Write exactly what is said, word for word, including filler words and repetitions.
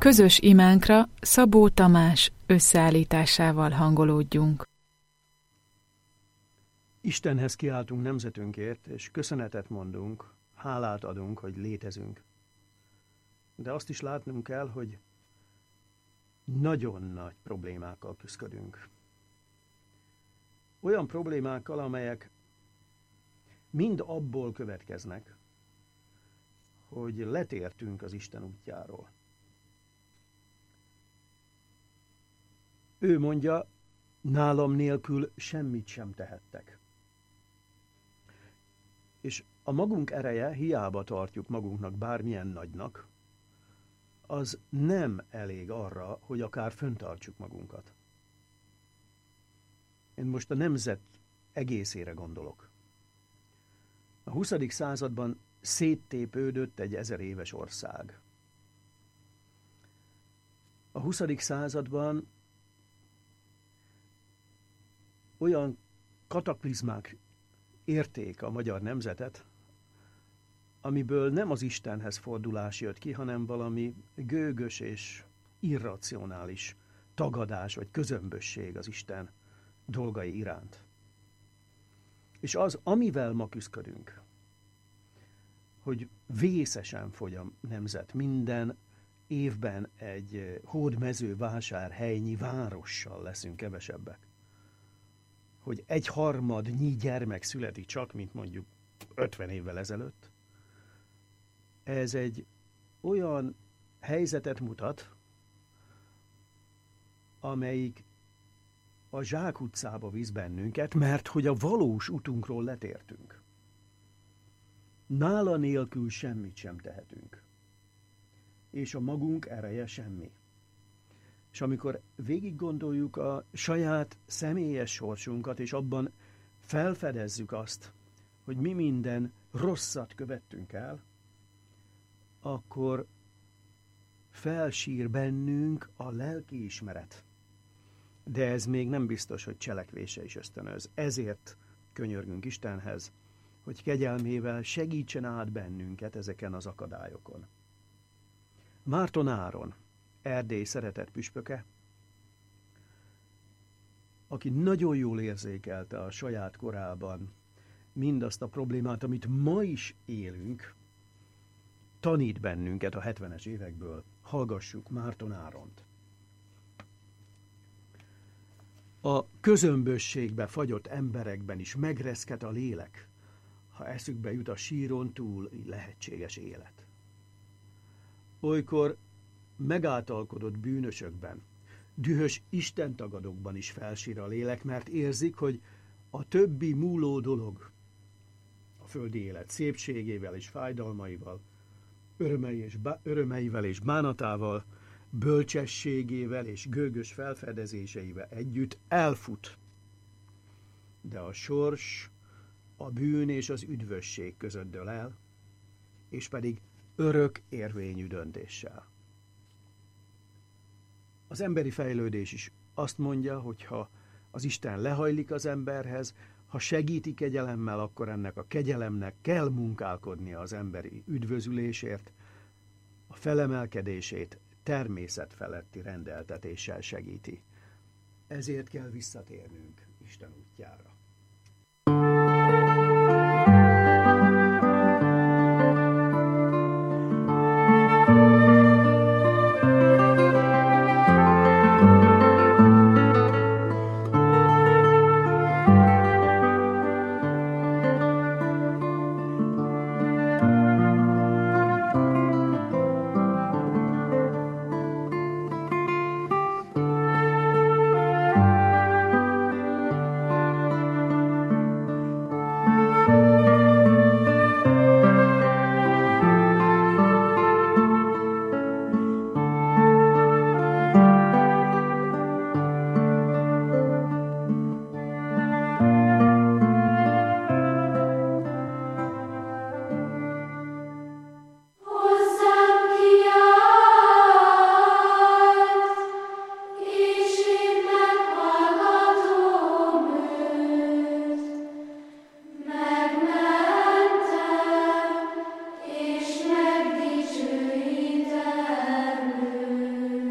közös imánkra Szabó Tamás összeállításával hangolódjunk. Istenhez kiáltunk nemzetünkért, és köszönetet mondunk, hálát adunk, hogy létezünk. De azt is látnunk kell, hogy nagyon nagy problémákkal küszködünk. Olyan problémákkal, amelyek mind abból következnek, hogy letértünk az Isten útjáról. Ő mondja, nálam nélkül semmit sem tehettek. És a magunk ereje, hiába tartjuk magunknak bármilyen nagynak, az nem elég arra, hogy akár föntartsuk magunkat. Én most a nemzet egészére gondolok. A huszadik században széttépődött egy ezer éves ország. A huszadik században olyan kataklizmák érték a magyar nemzetet, amiből nem az Istenhez fordulás jött ki, hanem valami gőgös és irracionális tagadás vagy közömbösség az Isten dolgai iránt. És az, amivel ma küszködünk, hogy vészesen fogy a nemzet, minden évben egy hódmezővásárhelynyi várossal leszünk kevesebbek. Hogy egy harmadnyi gyermek születik csak, mint mondjuk ötven évvel ezelőtt. Ez egy olyan helyzetet mutat, amelyik a zsákutcába visz bennünket, mert hogy a valós utunkról letértünk. Nála nélkül semmit sem tehetünk. És a magunk ereje semmi. És amikor végig gondoljuk a saját személyes sorsunkat, és abban felfedezzük azt, hogy mi minden rosszat követtünk el, akkor felsír bennünk a lelkiismeret. De ez még nem biztos, hogy cselekvése is ösztönöz. Ezért könyörgünk Istenhez, hogy kegyelmével segítsen át bennünket ezeken az akadályokon. Márton Áron, Erdély szeretett püspöke, aki nagyon jól érzékelte a saját korában mindazt a problémát, amit ma is élünk, tanít bennünket a hetvenes évekből. Hallgassuk Márton Áront. A közömbösségbe fagyott emberekben is megreszket a lélek, ha eszükbe jut a síron túl lehetséges élet. Olykor megáltalkodott bűnösökben, dühös istentagadókban is felsír a lélek, mert érzik, hogy a többi múló dolog, a földi élet szépségével és fájdalmaival, örömei és bá- örömeivel és bánatával, bölcsességével és gőgös felfedezéseivel együtt elfut. De a sors a bűn és az üdvösség között dől el, és pedig örök érvényű döntéssel. Az emberi fejlődés is azt mondja, hogy ha az Isten lehajlik az emberhez, ha segíti kegyelemmel, akkor ennek a kegyelemnek kell munkálkodnia az emberi üdvözülésért, a felemelkedését természet feletti rendeltetéssel segíti. Ezért kell visszatérnünk Isten útjára.